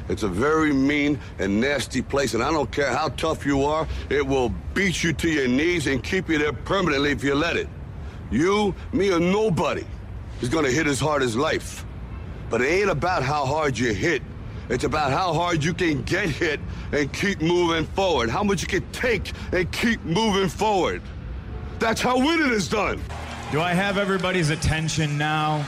It's a very mean and nasty place, and I don't care how tough you are, it will beat you to your knees and keep you there permanently if you let it. You, me, or nobody is gonna hit as hard as life. But it ain't about how hard you hit. It's about how hard you can get hit and keep moving forward. How much you can take and keep moving forward. That's how winning is done. Do I have everybody's attention now?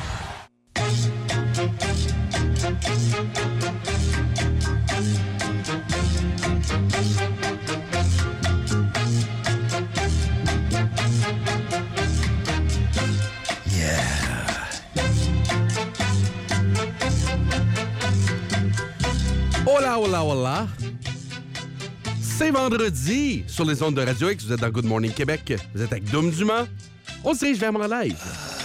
Hola, hola, hola. C'est vendredi sur les ondes de Radio X. Vous êtes dans Good Morning Québec. Vous êtes avec Dom Dumas. On se dirige vers mon live.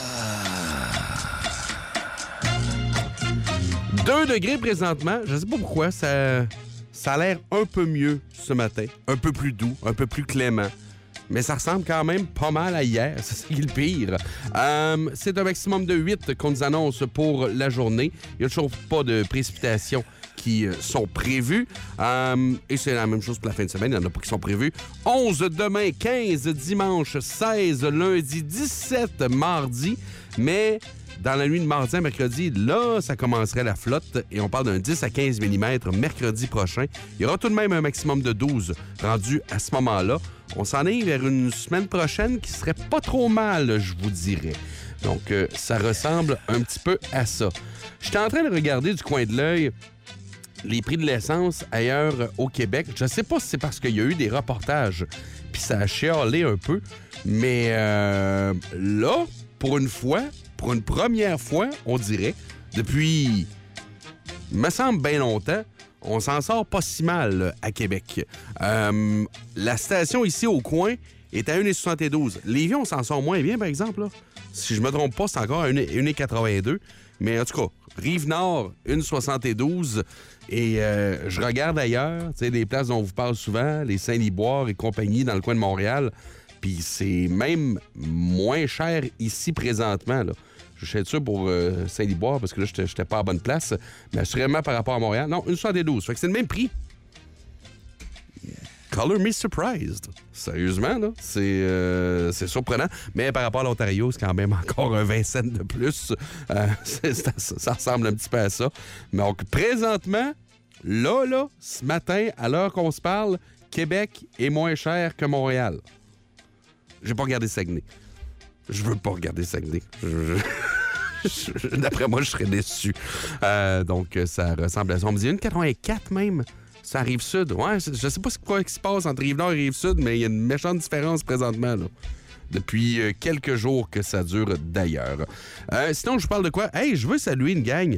2 degrés présentement. Je ne sais pas pourquoi. Ça a l'air un peu mieux ce matin. Un peu plus doux, un peu plus clément. Mais ça ressemble quand même pas mal à hier. C'est ça qui est le pire. C'est un maximum de 8 qu'on nous annonce pour la journée. Il n'y a toujours pas de précipitations qui sont prévues. Et c'est la même chose pour la fin de semaine. Il n'y en a pas qui sont prévues. 11 demain, 15 dimanche, 16 lundi, 17 mardi. Mais dans la nuit de mardi à mercredi, là, ça commencerait la flotte. Et on parle d'un 10 à 15 mm mercredi prochain. Il y aura tout de même un maximum de 12 rendu à ce moment-là. On s'en est vers une semaine prochaine qui serait pas trop mal, je vous dirais. Donc, ça ressemble un petit peu à ça. J'étais en train de regarder du coin de l'œil les prix de l'essence ailleurs au Québec. Je sais pas si c'est parce qu'il y a eu des reportages puis ça a chialé un peu, mais là, pour une première fois, on dirait, depuis, me semble bien longtemps, on s'en sort pas si mal à Québec. La station ici au coin est à 1,72. Lévis, on s'en sort moins bien, par exemple. Là. Si je me trompe pas, c'est encore à 1,82. Mais en tout cas, Rive-Nord, 1,72. Et je regarde ailleurs, tu sais, les places dont on vous parle souvent, les Saint-Liboire et compagnie dans le coin de Montréal. Puis c'est même moins cher ici présentement, là. Je suis sûr pour Saint-Liboire, parce que là, je n'étais pas à bonne place. Mais assurément par rapport à Montréal, non, 1,72. Fait que c'est le même prix. Color me surprised. Sérieusement, là, c'est surprenant. Mais par rapport à l'Ontario, c'est quand même encore un 20 cents de plus. Ça ressemble un petit peu à ça. Donc, présentement, là, ce matin, à l'heure qu'on se parle, Québec est moins cher que Montréal. J'ai pas regardé Saguenay. Je veux pas regarder Saguenay. D'après moi, je serais déçu. Donc, ça ressemble à ça. On me dit 1,84 même. Ça arrive sud. Ouais, je sais pas quoi qui se passe entre Rive-Nord et Rive-Sud, mais il y a une méchante différence présentement, là. Depuis quelques jours que ça dure d'ailleurs. Sinon, je vous parle de quoi? Hey, je veux saluer une gang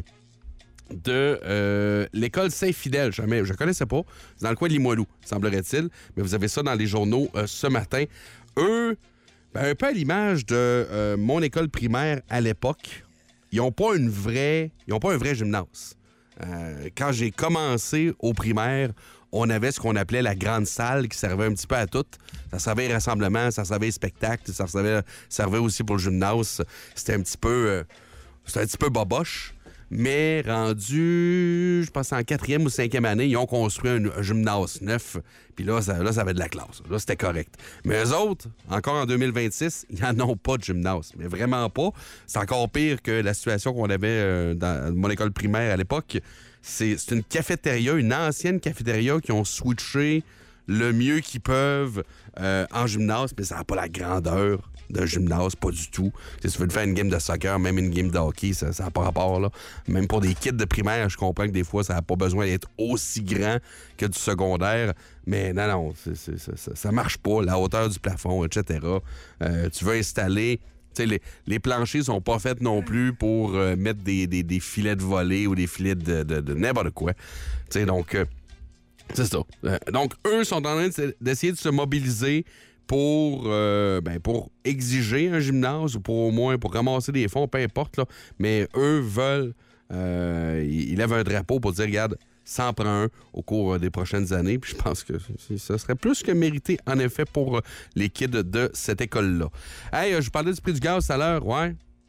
de l'école Saint-Fidèle. Je ne connaissais pas. C'est dans le coin de Limoilou, semblerait-il. Mais vous avez ça dans les journaux ce matin. Eux, un peu à l'image de mon école primaire à l'époque, ils n'ont pas un vrai gymnase. Quand j'ai commencé au primaire, on avait ce qu'on appelait la grande salle qui servait un petit peu à tout. Ça servait rassemblement, ça servait spectacle, ça servait aussi pour le gymnase. C'était un petit peu boboche. Mais rendu, je pense, en 4e ou 5e année, ils ont construit un gymnase neuf. Puis là, ça avait de la classe. Là, c'était correct. Mais eux autres, encore en 2026, ils n'en ont pas de gymnase. Mais vraiment pas. C'est encore pire que la situation qu'on avait dans mon école primaire à l'époque. C'est une cafétéria, une ancienne cafétéria qui ont switché le mieux qu'ils peuvent en gymnase. Mais ça n'a pas la grandeur d'un gymnase, pas du tout. Si tu veux te faire une game de soccer, même une game de hockey, ça n'a pas rapport, là. Même pour des kids de primaire, je comprends que des fois, ça n'a pas besoin d'être aussi grand que du secondaire. Mais non, ça marche pas. La hauteur du plafond, etc. Tu veux installer... Les planchers sont pas faits non plus pour mettre des filets de volée ou des filets de n'importe quoi. Donc, c'est ça. Donc, eux sont en train d'essayer de se mobiliser pour exiger un gymnase ou pour au moins pour ramasser des fonds, peu importe. Là. Mais eux veulent... ils lèvent un drapeau pour dire, regarde, ça en prend un au cours des prochaines années. Puis je pense que ce serait plus que mérité, en effet, pour les kids de cette école-là. Hey, je parlais du prix du gaz tout à l'heure. Ouais,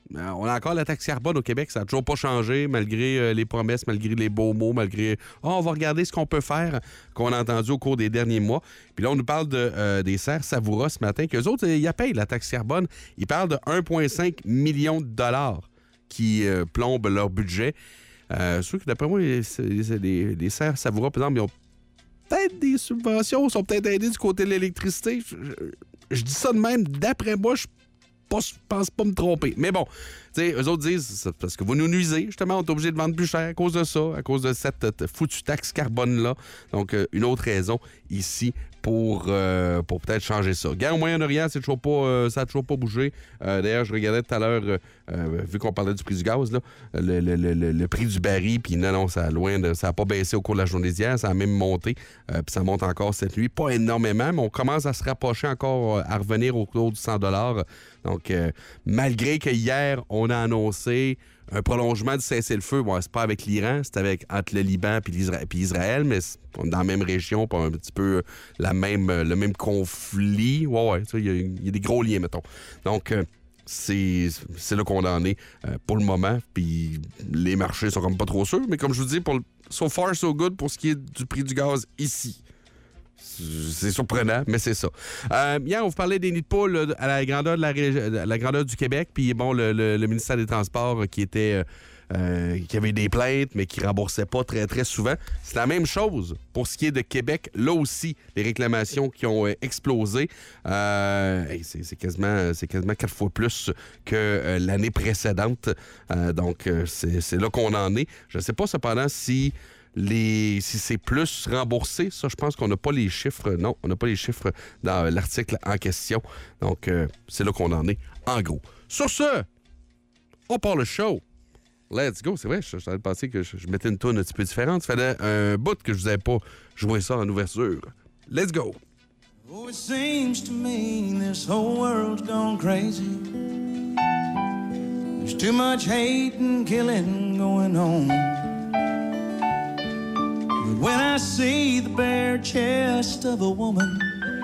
On a encore la taxe carbone au Québec, ça n'a toujours pas changé, malgré les promesses, malgré les beaux mots, malgré « on va regarder ce qu'on peut faire », qu'on a entendu au cours des derniers mois. Puis là, on nous parle des serres Savoura ce matin, qu'eux autres, ils payent la taxe carbone. Ils parlent de 1,5 million de dollars qui plombent leur budget. Sûr que d'après moi, les serres Savoura, par exemple, ils ont peut-être des subventions, sont peut-être aidés du côté de l'électricité. Je dis ça de même, d'après moi, je pense pas me tromper. Mais bon, eux autres disent, c'est parce que vous nous nuisez, justement, on est obligé de vendre plus cher à cause de ça, à cause de cette foutue taxe carbone-là. Donc, une autre raison ici pour peut-être changer ça. Regarde, au Moyen-Orient, ça n'a toujours pas bougé. D'ailleurs, je regardais tout à l'heure, vu qu'on parlait du prix du gaz, là, le prix du baril, puis non, ça n'a pas baissé au cours de la journée d'hier, ça a même monté, puis ça monte encore cette nuit. Pas énormément, mais on commence à se rapprocher encore, à revenir au cours du 100 $. Donc, malgré que hier, on a annoncé un prolongement du cessez-le-feu. Bon, c'est pas avec l'Iran, c'est entre le Liban et Israël, mais on est dans la même région, pas un petit peu le même conflit. Ouais, il y a des gros liens, mettons. Donc, c'est là qu'on en est pour le moment. Puis les marchés sont comme pas trop sûrs, mais comme je vous dis, so far, so good pour ce qui est du prix du gaz ici. C'est surprenant, mais c'est ça. Hier, on vous parlait des nids de poules à la grandeur la grandeur du Québec. Puis bon, le ministère des Transports qui avait des plaintes, mais qui ne remboursait pas très, très souvent. C'est la même chose pour ce qui est de Québec. Là aussi, les réclamations qui ont explosé. C'est quasiment 4 fois plus que l'année précédente. Donc, c'est là qu'on en est. Je ne sais pas cependant si c'est plus remboursé, ça, je pense qu'on n'a pas les chiffres. Non, on n'a pas les chiffres dans l'article en question. Donc, c'est là qu'on en est, en gros. Sur ce, on part le show. Let's go. C'est vrai, je suis en train de penser que je mettais une toune un petit peu différente. Ça fait un bout que je vous avais pas joué ça en ouverture. Let's go. Oh, it seems to me this whole world's gone crazy. There's too much hate and killing going on. When I see the bare chest of a woman,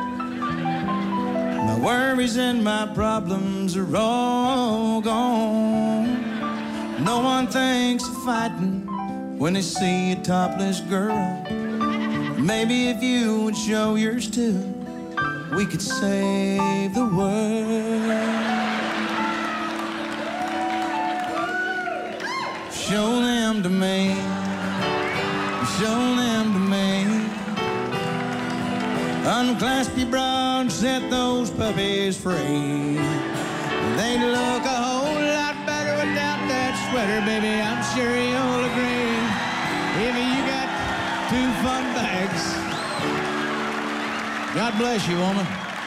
my worries and my problems are all gone. No one thinks of fighting when they see a topless girl. Maybe if you would show yours too, we could save the world. Show them to me. Show them to me. Unclasp your bra and set those puppies free. They'd look a whole lot better without that sweater, baby. I'm sure you'll agree. If you got 2 fun bags. God bless you, woman.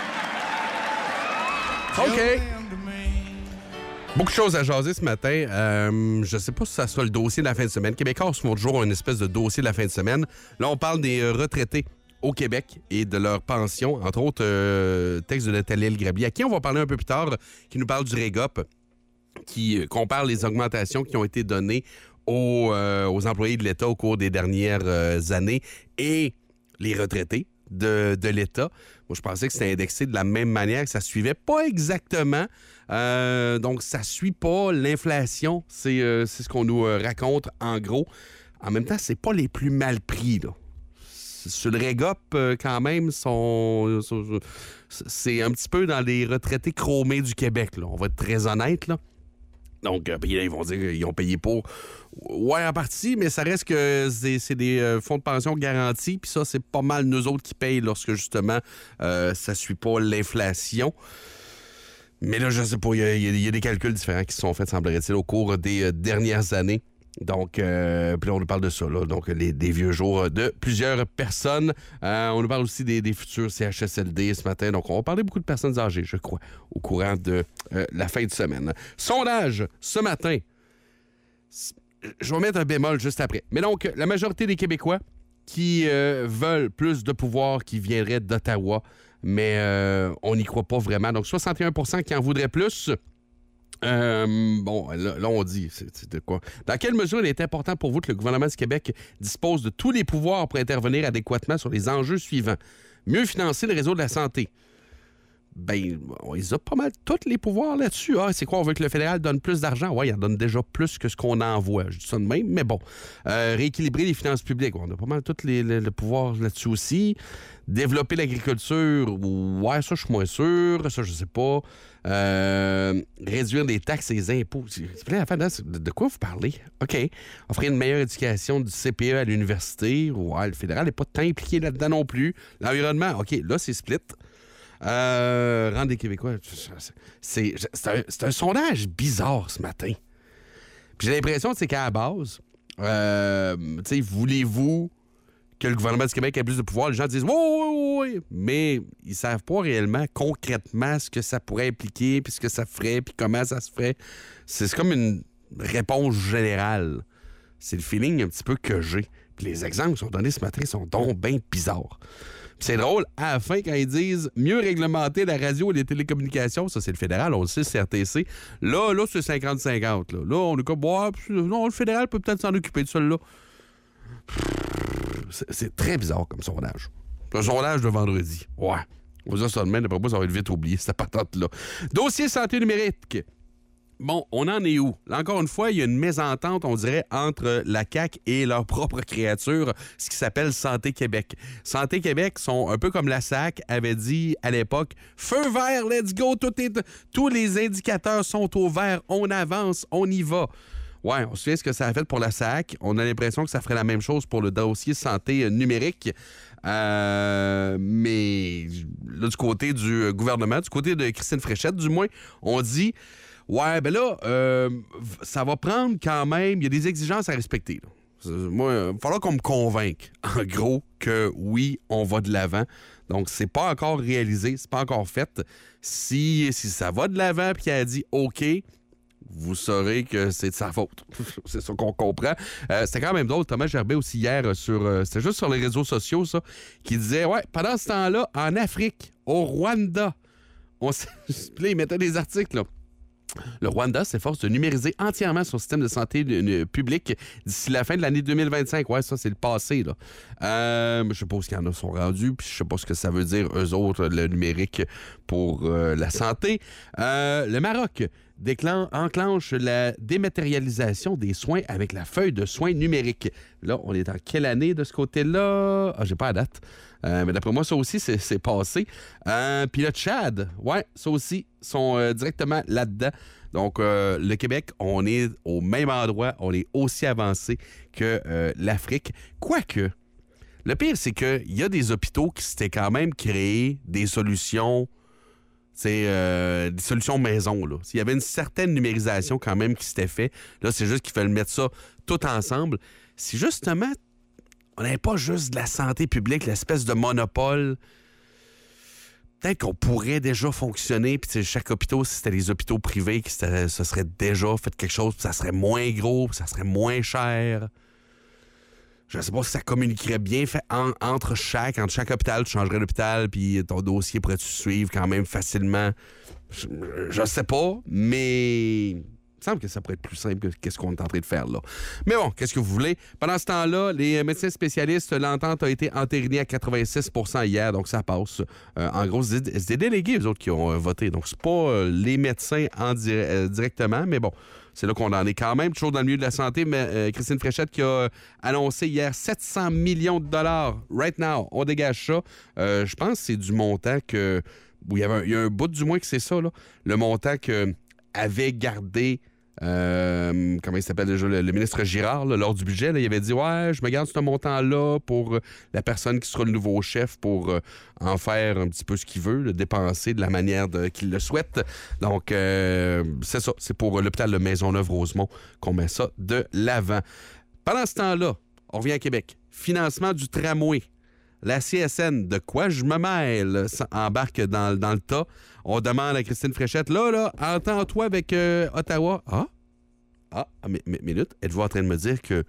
OK. Beaucoup de choses à jaser ce matin. Je ne sais pas si ça sera le dossier de la fin de semaine. Québécois font toujours une espèce de dossier de la fin de semaine. Là, on parle des retraités au Québec et de leur pension. Entre autres, texte de Nathalie Elgrabier, à qui on va parler un peu plus tard, qui nous parle du REGOP, qui compare les augmentations qui ont été données aux employés de l'État au cours des dernières années et les retraités de l'État. Moi, je pensais que c'était indexé de la même manière, que ça suivait pas exactement. Donc, ça suit pas l'inflation. C'est ce qu'on nous raconte en gros. En même temps, c'est pas les plus mal pris, là. Sur le REGOP, quand même, c'est un petit peu dans les retraités chromés du Québec, là. On va être très honnête, là. Donc, ils vont dire qu'ils ont payé pour. Ouais, en partie, mais ça reste que c'est des fonds de pension garantis. Puis ça, c'est pas mal nous autres qui payent lorsque, justement, ça suit pas l'inflation. Mais là, je sais pas, il y a des calculs différents qui se sont faits, semblerait-il, au cours des dernières années. Donc, puis là, on nous parle de ça, là. Donc, des vieux jours de plusieurs personnes. On nous parle aussi des futurs CHSLD ce matin. Donc, on va parler beaucoup de personnes âgées, je crois, au courant de la fin de semaine. Sondage ce matin. Je vais mettre un bémol juste après. Mais donc, la majorité des Québécois qui veulent plus de pouvoir qui viendraient d'Ottawa, mais on n'y croit pas vraiment. Donc, 61 % qui en voudraient plus. Bon, là, on dit, c'est de quoi? Dans quelle mesure il est important pour vous que le gouvernement du Québec dispose de tous les pouvoirs pour intervenir adéquatement sur les enjeux suivants? Mieux financer le réseau de la santé. ben, ils ont pas mal tous les pouvoirs là-dessus. Ah, c'est quoi, on veut que le fédéral donne plus d'argent? Oui, il en donne déjà plus que ce qu'on envoie. Je dis ça de même, mais bon. Rééquilibrer les finances publiques. On a pas mal tous le pouvoir là-dessus aussi. Développer l'agriculture, ouais, ça, je suis moins sûr. Ça, je sais pas. Réduire les taxes et les impôts. De quoi vous parlez? OK. Offrir une meilleure éducation du CPE à l'université. Ouais, le fédéral n'est pas tant impliqué là-dedans non plus. L'environnement, OK, là, c'est split. Rendre les Québécois... C'est un sondage bizarre ce matin. Puis j'ai l'impression qu'à la base, voulez-vous que le gouvernement du Québec ait plus de pouvoir? Les gens disent oui, mais ils savent pas réellement, concrètement, ce que ça pourrait impliquer, puis ce que ça ferait, puis comment ça se ferait. C'est comme une réponse générale. C'est le feeling un petit peu que j'ai. Puis les exemples qui sont donnés ce matin sont donc bien bizarres. Puis c'est drôle, à la fin, quand ils disent mieux réglementer la radio et les télécommunications, ça c'est le fédéral, on le sait, CRTC. Là, c'est 50-50. Là, on est comme, non, le fédéral peut peut-être s'en occuper de celui-là. C'est très bizarre comme sondage. Un sondage de vendredi. Ouais. On va dire ça demain, d'après moi, ça va être vite oublié, cette patente-là. Dossier santé numérique. Bon, on en est où? Là, encore une fois, il y a une mésentente, on dirait, entre la CAQ et leur propre créature, ce qui s'appelle Santé Québec. Santé Québec sont un peu comme la SAC avait dit à l'époque, feu vert, let's go, tous les indicateurs sont au vert, on avance, on y va. Ouais, on se souvient ce que ça a fait pour la SAC. On a l'impression que ça ferait la même chose pour le dossier santé numérique. Mais là, du côté du gouvernement, du côté de Christine Fréchette, du moins, on dit... Ouais, ben là, ça va prendre quand même... Il y a des exigences à respecter. Là. Moi, il va falloir qu'on me convainque, en gros, que oui, on va de l'avant. Donc, c'est pas encore réalisé, c'est pas encore fait. Si ça va de l'avant puis qu'elle a dit OK, vous saurez que c'est de sa faute. C'est ça qu'on comprend. C'était quand même drôle. Thomas Gerbet aussi hier, c'était juste sur les réseaux sociaux, ça, qui disait, ouais, pendant ce temps-là, en Afrique, au Rwanda, là, il mettait des articles, là. Le Rwanda s'efforce de numériser entièrement son système de santé publique d'ici la fin de l'année 2025. Ouais, ça, c'est le passé, là. Je sais pas où il y en a sont rendus, puis je sais pas ce que ça veut dire, eux autres, le numérique pour la santé. Le Maroc enclenche la dématérialisation des soins avec la feuille de soins numérique. Là, on est en quelle année de ce côté-là? Ah, j'ai pas la date. Mais d'après moi, ça aussi, c'est passé. Puis le Tchad, ouais, ça aussi, sont directement là-dedans. Donc, le Québec, on est au même endroit, on est aussi avancé que l'Afrique. Quoique, le pire, c'est qu'il y a des hôpitaux qui s'étaient quand même créés des solutions... C'est des solutions maison, là. Il y avait une certaine numérisation quand même qui s'était fait. Là, c'est juste qu'il fallait mettre ça tout ensemble. Si justement, on n'avait pas juste de la santé publique, l'espèce de monopole, peut-être qu'on pourrait déjà fonctionner, puis chaque hôpital, si c'était les hôpitaux privés, ça serait déjà fait quelque chose, puis ça serait moins gros, puis ça serait moins cher. Je ne sais pas si ça communiquerait bien entre chaque hôpital. Tu changerais d'hôpital, puis ton dossier pourrait-tu suivre quand même facilement? Je ne sais pas, mais il me semble que ça pourrait être plus simple que ce qu'on est en train de faire là. Mais bon, qu'est-ce que vous voulez? Pendant ce temps-là, les médecins spécialistes, l'entente a été entérinée à 86 % hier, donc ça passe. En gros, c'est des délégués, eux autres, qui ont voté. Donc, c'est pas les médecins directement, mais bon... C'est là qu'on en est quand même, toujours dans le milieu de la santé. Mais Christine Fréchette qui a annoncé hier 700 millions de dollars. Right now, on dégage ça. Je pense que c'est du montant que... Il y a un bout du moins que c'est ça, là. Le montant qu'avait gardé... comment il s'appelle déjà? Le ministre Girard, là, lors du budget, là, il avait dit « Ouais, je me garde ce montant-là pour la personne qui sera le nouveau chef pour en faire un petit peu ce qu'il veut, le dépenser de la manière qu'il le souhaite. » Donc, c'est ça. C'est pour l'hôpital de Maisonneuve-Rosemont qu'on met ça de l'avant. Pendant ce temps-là, on revient à Québec. Financement du tramway. La CSN, de quoi je me mêle, embarque dans le tas. On demande à Christine Fréchette, là, entends-toi avec Ottawa. Mais minute, êtes-vous en train de me dire que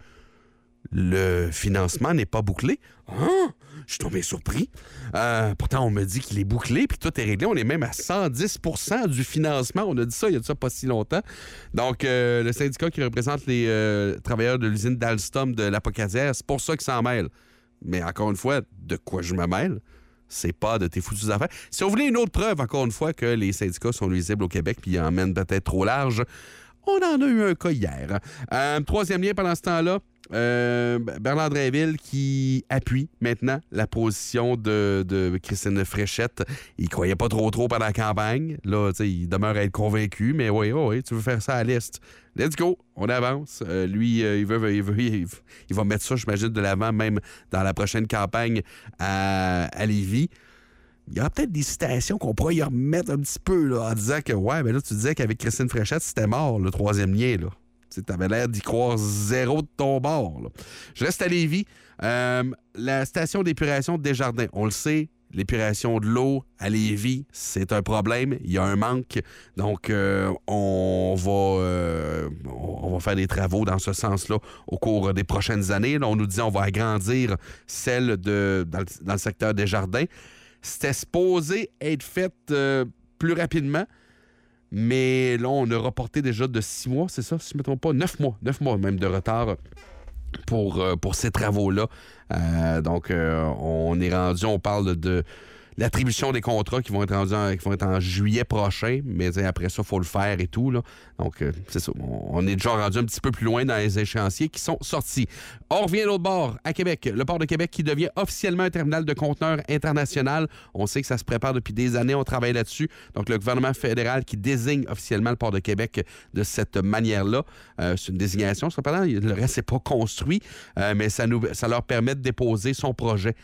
le financement n'est pas bouclé? Je suis tombé surpris. Pourtant, on me dit qu'il est bouclé, puis tout est réglé. On est même à 110 % du financement. On a dit ça il y a de ça pas si longtemps. Donc, le syndicat qui représente les travailleurs de l'usine d'Alstom de l'Apocasière, c'est pour ça qu'ils s'en mêlent. Mais encore une fois, de quoi je me mêle? c'est pas de tes foutues affaires. Si on voulait une autre preuve, encore une fois, que les syndicats sont nuisibles au Québec puis ils emmènent peut-être trop large, on en a eu un cas hier. Troisième lien pendant ce temps-là, Bernard Drinville qui appuie maintenant la position de Christine Fréchette. Il croyait pas trop pendant la campagne. Là, il demeure à être convaincu, mais oui, tu veux faire ça à l'Est. Let's go, on avance. Lui, il va mettre ça, j'imagine, de l'avant, même dans la prochaine campagne à Lévis. Il y a peut-être des citations qu'on pourrait y remettre un petit peu là, en disant que, ben là, tu disais qu'avec Christine Fréchette, c'était mort, le troisième lien, là. Tu avais l'air d'y croire zéro de ton bord. Là. Je reste à Lévis. La station d'épuration de Desjardins, on le sait, l'épuration de l'eau à Lévis, c'est un problème. Il y a un manque. Donc, on va faire des travaux dans ce sens-là au cours des prochaines années. Là, on nous dit qu'on va agrandir celle dans le secteur Desjardins. C'était supposé être fait plus rapidement. Mais là, on a reporté déjà de 6 mois, c'est ça, si je ne me trompe pas, 9 mois même de retard pour ces travaux-là. Donc, on est rendu, on parle de l'attribution des contrats qui vont être en juillet prochain, mais après ça, il faut le faire et tout. Là. Donc, c'est ça. On est déjà rendu un petit peu plus loin dans les échéanciers qui sont sortis. On revient à l'autre bord, à Québec. Le port de Québec qui devient officiellement un terminal de conteneurs international. On sait que ça se prépare depuis des années. On travaille là-dessus. Donc, le gouvernement fédéral qui désigne officiellement le port de Québec de cette manière-là. C'est une désignation. Cependant, le reste n'est pas construit, mais ça leur permet de déposer son projet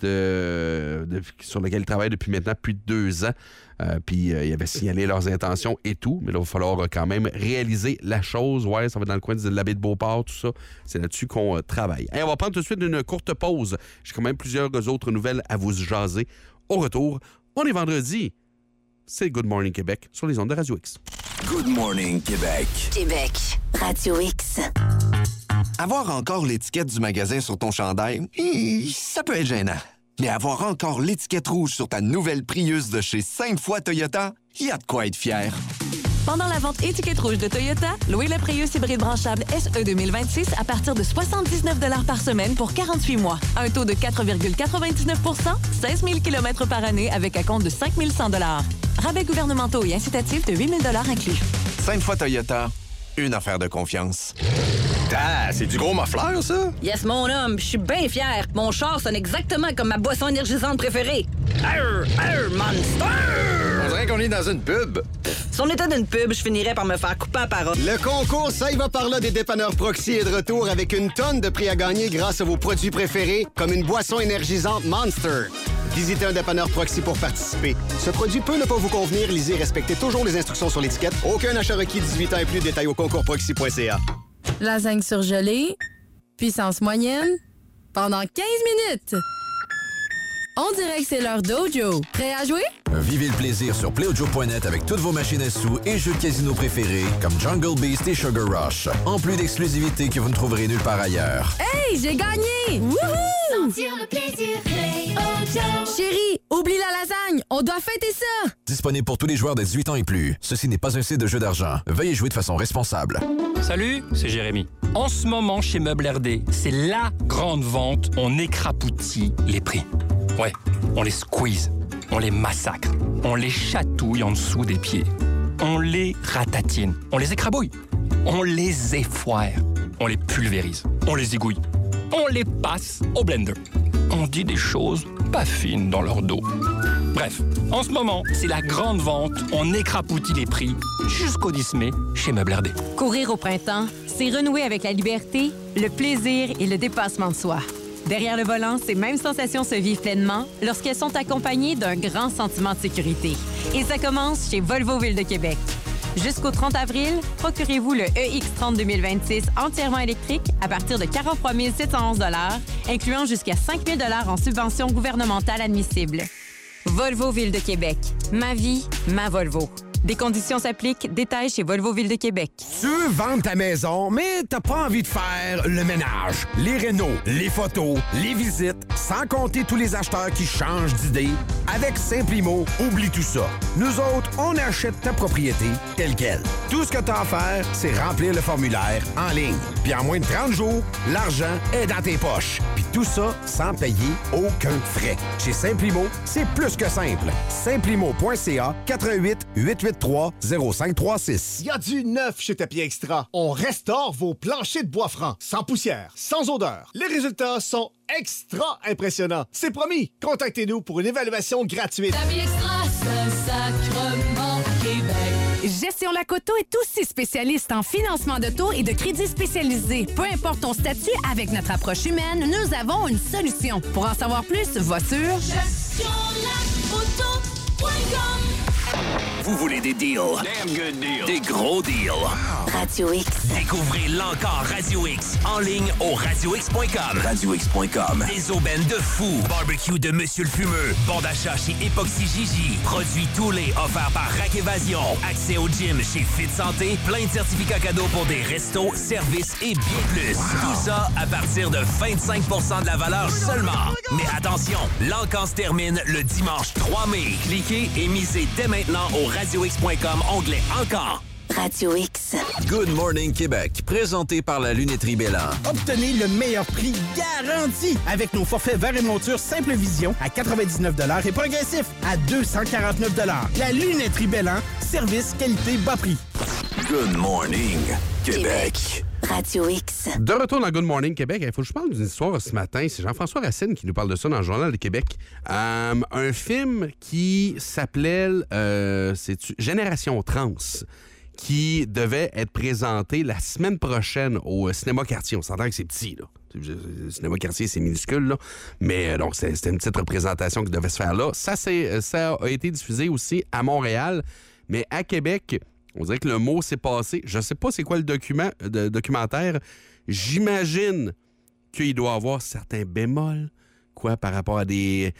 sur lequel ils travaillent depuis maintenant plus de 2 ans. Puis ils avaient signalé leurs intentions et tout, mais là, il va falloir quand même réaliser la chose. Ouais, ça va être dans le coin de l'abbé de Beauport, tout ça. C'est là-dessus qu'on travaille. On va prendre tout de suite une courte pause. J'ai quand même plusieurs autres nouvelles à vous jaser. Au retour, on est vendredi. C'est Good Morning Québec sur les ondes de Radio X. Good Morning Québec. Québec, Radio X. Avoir encore l'étiquette du magasin sur ton chandail, ça peut être gênant. Mais avoir encore l'étiquette rouge sur ta nouvelle Prius de chez Sainte-Foy Toyota, il y a de quoi être fier. Pendant la vente étiquette rouge de Toyota, louez le Prius hybride branchable SE 2026 à partir de 79 $ par semaine pour 48 mois. Un taux de 4,99 %, 16 000 km par année avec un compte de 5 100 $. Rabais gouvernementaux et incitatifs de 8 000 $ inclus. Sainte-Foy Toyota, une affaire de confiance. C'est du gros mofleur, ça? Yes, mon homme, je suis bien fier. Mon char sonne exactement comme ma boisson énergisante préférée. Monster! On dirait qu'on est dans une pub. Si on était d'une pub, je finirais par me faire couper la parole. Le concours Ça y va par là des dépanneurs Proxy est de retour avec une tonne de prix à gagner grâce à vos produits préférés, comme une boisson énergisante Monster. Visitez un dépanneur Proxy pour participer. Ce produit peut ne pas vous convenir. Lisez et respectez toujours les instructions sur l'étiquette. Aucun achat requis 18 ans et plus. Détails au concours-proxy.ca. Lasagne surgelée, puissance moyenne, pendant 15 minutes. On dirait que c'est l'heure d'Ojo. Prêt à jouer? Vivez le plaisir sur playaudio.net avec toutes vos machines à sous et jeux de casino préférés comme Jungle Beast et Sugar Rush. En plus d'exclusivités que vous ne trouverez nulle part ailleurs. Hey, j'ai gagné! Wouhou! Sentir le plaisir, Play-O-Joe. Chérie, oublie la lasagne, on doit fêter ça! Disponible pour tous les joueurs de 18 ans et plus. Ceci n'est pas un site de jeu d'argent. Veuillez jouer de façon responsable. Salut, c'est Jérémy. En ce moment, chez Meubles RD, c'est la grande vente. On écrapoutit les prix. Ouais, on les squeeze, on les massacre, on les chatouille en dessous des pieds. On les ratatine, on les écrabouille, on les effoire, on les pulvérise, on les égouille, on les passe au blender. On dit des choses pas fines dans leur dos. Bref, en ce moment, c'est la grande vente. On écrapoutit les prix jusqu'au 10 mai chez Meubles RD. Courir au printemps, c'est renouer avec la liberté, le plaisir et le dépassement de soi. Derrière le volant, ces mêmes sensations se vivent pleinement lorsqu'elles sont accompagnées d'un grand sentiment de sécurité. Et ça commence chez Volvo Ville de Québec. Jusqu'au 30 avril, procurez-vous le EX30 2026 entièrement électrique à partir de 43 711 $, incluant jusqu'à 5 000 $ en subventions gouvernementales admissibles. Volvo Ville de Québec. Ma vie, ma Volvo. Des conditions s'appliquent. Détails chez Volvo Ville de Québec. Tu veux vendre ta maison, mais t'as pas envie de faire le ménage, les rénaux, les photos, les visites, sans compter tous les acheteurs qui changent d'idée? Avec Simplimo, oublie tout ça. Nous autres, on achète ta propriété telle quelle. Tout ce que t'as à faire, c'est remplir le formulaire en ligne. Puis en moins de 30 jours, l'argent est dans tes poches. Puis Tout ça sans payer aucun frais. Chez Simplimo, c'est plus que simple. Simplimo.ca 88 883 0536. Il y a du neuf chez Tapis Extra. On restaure vos planchers de bois franc, sans poussière, sans odeur. Les résultats sont extra impressionnants. C'est promis. Contactez-nous pour une évaluation gratuite. Tapis Extra, Saint-Sacrement, Québec. Gestion Lacoto est aussi spécialiste en financement d'auto et de crédits spécialisés. Peu importe ton statut, avec notre approche humaine, nous avons une solution. Pour en savoir plus, va sur gestionlacoto.com. Vous voulez des deals? Damn good deals. Des gros deals. Radio X. Découvrez l'encore Radio X en ligne au radiox.com. Radiox.com. Des aubaines de fou. Barbecue de Monsieur le Fumeux. Bon d'achat chez Epoxy Gigi. Produits tous les offerts par Rack Évasion. Accès au gym chez Fit Santé. Plein de certificats cadeaux pour des restos, services et bien plus. Tout ça à partir de 25 % de la valeur seulement. Mais attention, l'encan se termine le dimanche 3 mai. Cliquez et misez dès maintenant au radiox.com, onglet Encore. Radio X. Good Morning Québec, présenté par la Lunetterie Bélan. Obtenez le meilleur prix garanti avec nos forfaits verre et monture Simple Vision à 99 $ et progressif à 249 $. La Lunetterie Bélan, service, qualité, bas prix. Good Morning Québec. Radio X. De retour dans Good Morning Québec, il faut que je parle d'une histoire ce matin. C'est Jean-François Racine qui nous parle de ça dans le Journal de Québec. Un film qui s'appelait Génération Trans, qui devait être présenté la semaine prochaine au Cinéma Quartier. On s'entend que c'est petit, là. Le Cinéma Quartier, c'est minuscule, là. Mais donc, c'était une petite représentation qui devait se faire là. Ça a été diffusé aussi à Montréal, mais à Québec, on dirait que le mot s'est passé. Je sais pas c'est quoi le documentaire. J'imagine qu'il doit avoir certains bémols, par rapport à des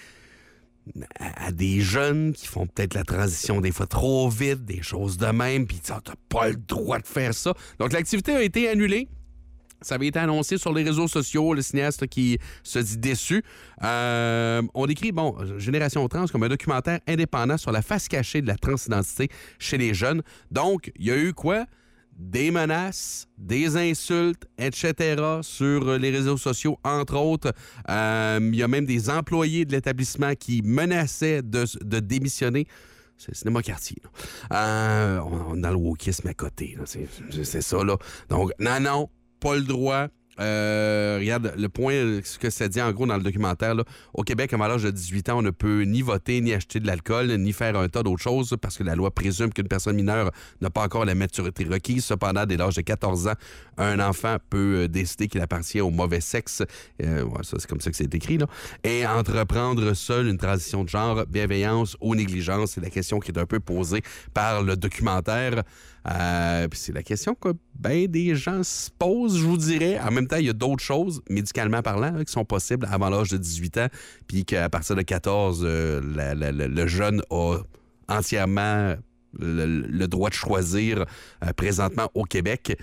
jeunes qui font peut-être la transition des fois trop vite, des choses de même, puis t'as pas le droit de faire ça. Donc, l'activité a été annulée. Ça avait été annoncé sur les réseaux sociaux, le cinéaste qui se dit déçu. On décrit, Génération Trans comme un documentaire indépendant sur la face cachée de la transidentité chez les jeunes. Donc, il y a eu quoi? Des menaces, des insultes, etc. sur les réseaux sociaux, entre autres. Il y a même des employés de l'établissement qui menaçaient de démissionner. C'est le Cinéma Quartier. On est dans le wokisme à côté. Là. C'est ça, là. Donc, non, pas le droit. Regarde, le point, ce que ça dit en gros dans le documentaire, là, au Québec, avant l'âge de 18 ans, on ne peut ni voter, ni acheter de l'alcool, ni faire un tas d'autres choses parce que la loi présume qu'une personne mineure n'a pas encore la maturité requise. Cependant, dès l'âge de 14 ans, un enfant peut décider qu'il appartient au mauvais sexe. Ça, c'est comme ça que c'est écrit, là. Et entreprendre seul une transition de genre, bienveillance ou négligence, c'est la question qui est un peu posée par le documentaire. Puis c'est la question que des gens se posent, je vous dirais. En même temps, il y a d'autres choses, médicalement parlant, là, qui sont possibles avant l'âge de 18 ans, puis qu'à partir de 14, le jeune a entièrement le droit de choisir présentement au Québec.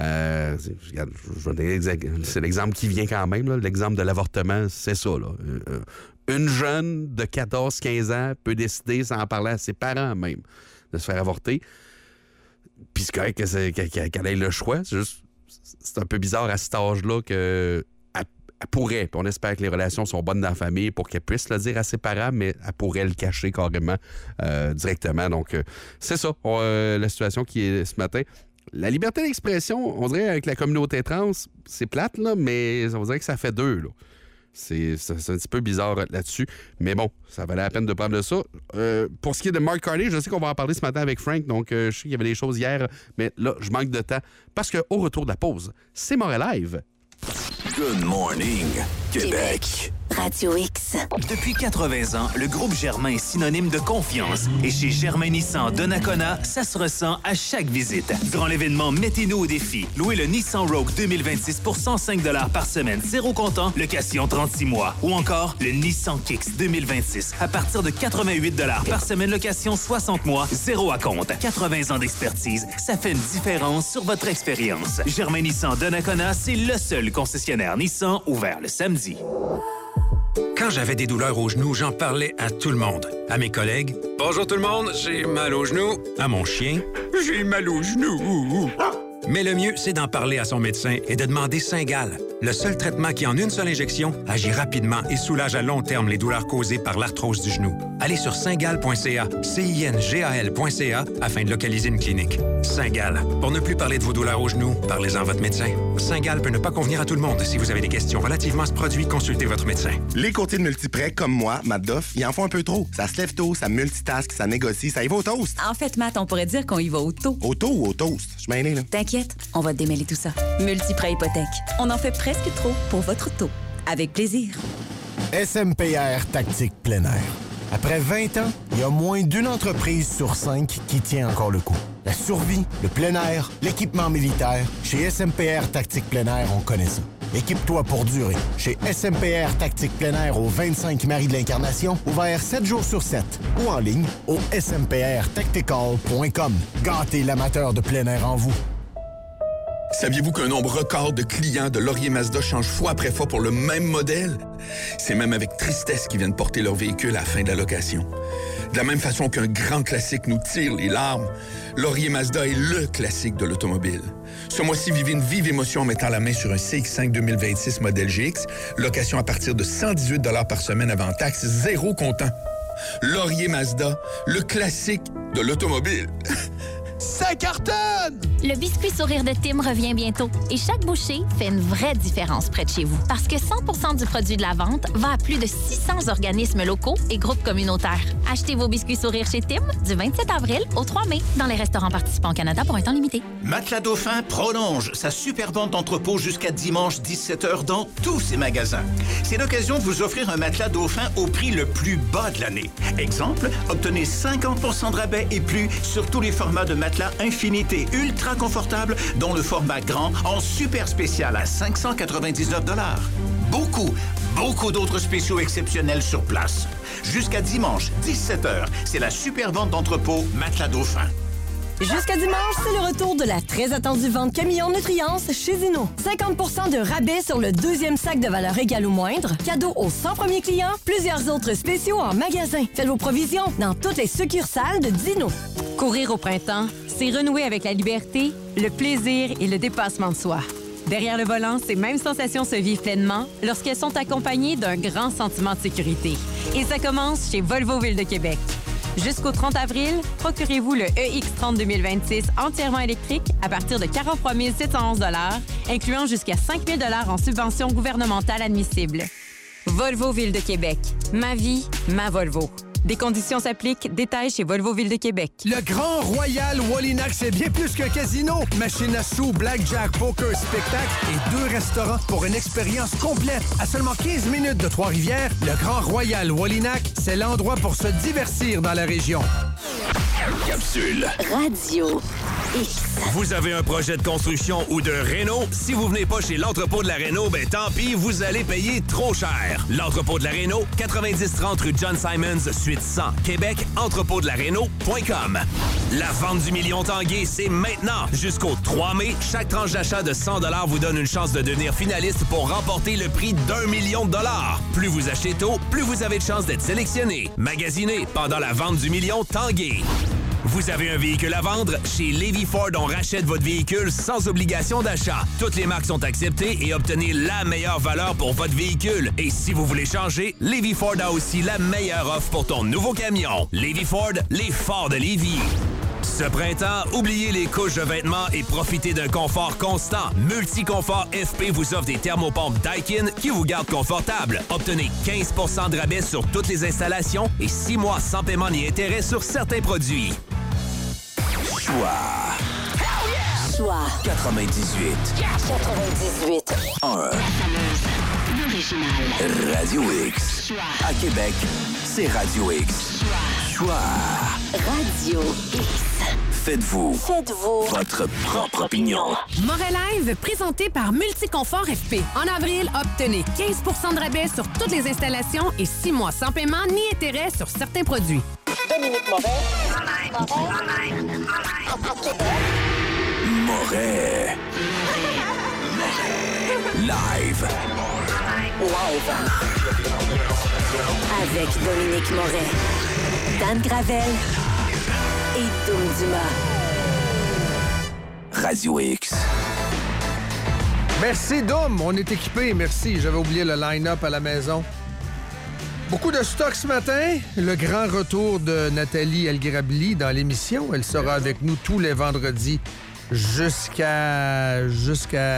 C'est l'exemple qui vient quand même, là. L'exemple de l'avortement, c'est ça, là. Une jeune de 14-15 ans peut décider, sans en parler à ses parents même, de se faire avorter. Puis c'est correct qu'elle ait le choix. C'est un peu bizarre à cet âge-là qu'elle pourrait. Puis on espère que les relations sont bonnes dans la famille pour qu'elle puisse le dire à ses parents, mais elle pourrait le cacher carrément directement. Donc, c'est ça, la situation qui est ce matin. La liberté d'expression, on dirait avec la communauté trans, c'est plate, là, mais on dirait que ça fait deux, là. C'est un petit peu bizarre là-dessus. Mais bon, ça valait la peine de prendre de ça. Pour ce qui est de Mark Carney, je sais qu'on va en parler ce matin avec Frank. Donc, je sais qu'il y avait des choses hier. Mais là, je manque de temps. Parce qu'au retour de la pause, c'est Montréal Live. Good Morning Québec. Radio X. Depuis 80 ans, le groupe Germain est synonyme de confiance. Et chez Germain Nissan Donnacona, ça se ressent à chaque visite. Durant l'événement Mettez-nous au défi, louez le Nissan Rogue 2026 pour 105 $ par semaine, 0 comptant, location 36 mois. Ou encore le Nissan Kicks 2026 à partir de 88 $ par semaine, location 60 mois, 0 à compte. 80 ans d'expertise, ça fait une différence sur votre expérience. Germain Nissan Donnacona, c'est le seul concessionnaire Nissan ouvert le samedi. Quand j'avais des douleurs aux genoux, j'en parlais à tout le monde. À mes collègues, « Bonjour tout le monde, j'ai mal aux genoux. » À mon chien, « J'ai mal aux genoux. » Mais le mieux, c'est d'en parler à son médecin et de demander Saint-Gall. le seul traitement qui, en une seule injection, agit rapidement et soulage à long terme les douleurs causées par l'arthrose du genou. Allez sur Cingal.ca, CINGAL.ca, afin de localiser une clinique. Cingal. Pour ne plus parler de vos douleurs au genou, parlez-en à votre médecin. Cingal peut ne pas convenir à tout le monde. Si vous avez des questions relativement à ce produit, consultez votre médecin. Les courtiers de multiprêt, comme moi, Matt Doff, ils en font un peu trop. Ça se lève tôt, ça multitask, ça négocie, ça y va au toast. En fait, Matt, on pourrait dire qu'on y va au taux. Au taux ou au toast? Je suis mêlé, là. T'inquiète, on va te démêler tout ça. Multiprêt Hypothèque. On en fait presque trop pour votre taux. Avec plaisir. SMPR Tactique Plein Air. Après 20 ans, il y a moins d'une entreprise sur 5 qui tient encore le coup. La survie, le plein air, l'équipement militaire. Chez SMPR Tactique Plein Air, on connaît ça. Équipe-toi pour durer. Chez SMPR Tactique Plein Air au 25 Marie de l'Incarnation, ouvert 7 jours sur 7 ou en ligne au smprtactical.com. Gâtez l'amateur de plein air en vous. Saviez-vous qu'un nombre record de clients de Laurier Mazda change fois après fois pour le même modèle? C'est même avec tristesse qu'ils viennent porter leur véhicule à la fin de la location. De la même façon qu'un grand classique nous tire les larmes, Laurier Mazda est le classique de l'automobile. Ce mois-ci, vivez une vive émotion en mettant la main sur un CX-5 2026 modèle GX, location à partir de 118 $ par semaine avant taxes, zéro comptant. Laurier Mazda, le classique de l'automobile. Ça cartonne! Le biscuit sourire de Tim revient bientôt et chaque bouchée fait une vraie différence près de chez vous. Parce que 100% du produit de la vente va à plus de 600 organismes locaux et groupes communautaires. Achetez vos biscuits sourire chez Tim du 27 avril au 3 mai dans les restaurants participants au Canada pour un temps limité. Matelas Dauphin prolonge sa super vente d'entrepôt jusqu'à dimanche 17h dans tous ses magasins. C'est l'occasion de vous offrir un matelas Dauphin au prix le plus bas de l'année. Exemple, obtenez 50% de rabais et plus sur tous les formats de matelas Infinité ultra confortable, dont le format grand en super spécial à 599 $. Beaucoup d'autres spéciaux exceptionnels sur place. Jusqu'à dimanche, 17h, c'est la super vente d'entrepôt Matelas Dauphin. Jusqu'à dimanche, c'est le retour de la très attendue vente camion Nutriance chez Zino. 50% de rabais sur le deuxième sac de valeur égale ou moindre, cadeau aux 100 premiers clients, plusieurs autres spéciaux en magasin. Faites vos provisions dans toutes les succursales de Zino. Courir au printemps, c'est renouer avec la liberté, le plaisir et le dépassement de soi. Derrière le volant, ces mêmes sensations se vivent pleinement lorsqu'elles sont accompagnées d'un grand sentiment de sécurité. Et ça commence chez Volvo Ville de Québec. Jusqu'au 30 avril, procurez-vous le EX30 2026 entièrement électrique à partir de 43 711 $, incluant jusqu'à 5 000 $ en subventions gouvernementales admissibles. Volvo Ville de Québec. Ma vie, ma Volvo. Des conditions s'appliquent. Détails chez Volvo Ville de Québec. Le Grand Royal Wallinac, c'est bien plus qu'un casino. Machine à sous, blackjack, poker, spectacle et 2 restaurants pour une expérience complète. À seulement 15 minutes de Trois-Rivières, le Grand Royal Wallinac, c'est l'endroit pour se divertir dans la région. Capsule. Radio X. Vous avez un projet de construction ou de réno? Si vous venez pas chez l'entrepôt de la réno, ben tant pis, vous allez payer trop cher. L'entrepôt de la réno, 9030 rue John Simons, suite 100, Québec, entrepôtdelaréno.com. La vente du million Tanguay, c'est maintenant. Jusqu'au 3 mai, chaque tranche d'achat de 100 $ vous donne une chance de devenir finaliste pour remporter le prix d'1 million de $. Plus vous achetez tôt, plus vous avez de chances d'être sélectionné. Magasinez pendant la vente du million Tanguay. Vous avez un véhicule à vendre? Chez Levy Ford, on rachète votre véhicule sans obligation d'achat. Toutes les marques sont acceptées et obtenez la meilleure valeur pour votre véhicule. Et si vous voulez changer, Levy Ford a aussi la meilleure offre pour ton nouveau camion. Levy Ford, les forts de Lévis. Ce printemps, oubliez les couches de vêtements et profitez d'un confort constant. Multiconfort FP vous offre des thermopompes Daikin qui vous gardent confortable. Obtenez 15 % de rabais sur toutes les installations et 6 mois sans paiement ni intérêt sur certains produits. Choix. Choix. 98. 98. 1. L'original. Radio X. À Québec, c'est Radio X. Choix. Radio X. Faites-vous votre propre opinion. Morelive, présenté par Multiconfort FP. En avril, obtenez 15 % de rabais sur toutes les installations et 6 mois sans paiement ni intérêt sur certains produits. Dominique Moret. Moret. Live. Avec Dominique Moret, Dan Gravel et Dom Dumas. Radio X. Merci, Dom. On est équipés. Merci. J'avais oublié le line-up à la maison. Beaucoup de stock ce matin. Le grand retour de Nathalie Elgrabli dans l'émission. Elle sera avec nous tous les vendredis jusqu'à